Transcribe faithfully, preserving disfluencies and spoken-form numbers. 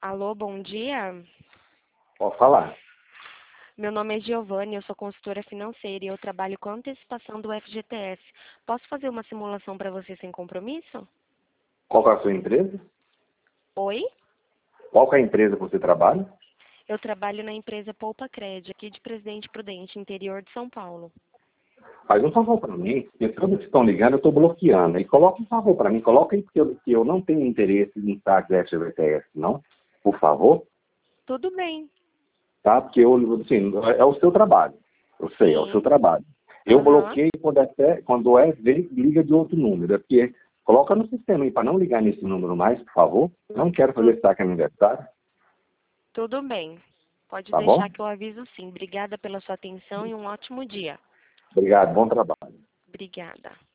Alô, bom dia. Pode falar. Meu nome é Giovanni, eu sou consultora financeira e eu trabalho com antecipação do F G T S. Posso fazer uma simulação para você sem compromisso? Qual que é a sua empresa? Oi? Qual que é a empresa que você trabalha? Eu trabalho na empresa Poupa Cred, aqui de Presidente Prudente, interior de São Paulo. Faz um favor para mim, porque todos que estão ligando eu estou bloqueando. E coloca um favor para mim, coloca aí que eu, que eu não tenho interesse em saques F G T S, não? Por favor, Tudo bem. tá? Porque eu, assim, é o seu trabalho. Eu sei, é o seu Sim. trabalho. Eu Aham. bloqueio quando, até, quando é, vem, liga de outro número. É porque coloca no sistema aí para não ligar nesse número mais, por favor. Não quero Tu- fazer saque aniversário, tudo bem. Pode tá bom? deixar que eu aviso sim. Obrigada pela sua atenção e um ótimo dia. Obrigado, bom trabalho. Obrigada.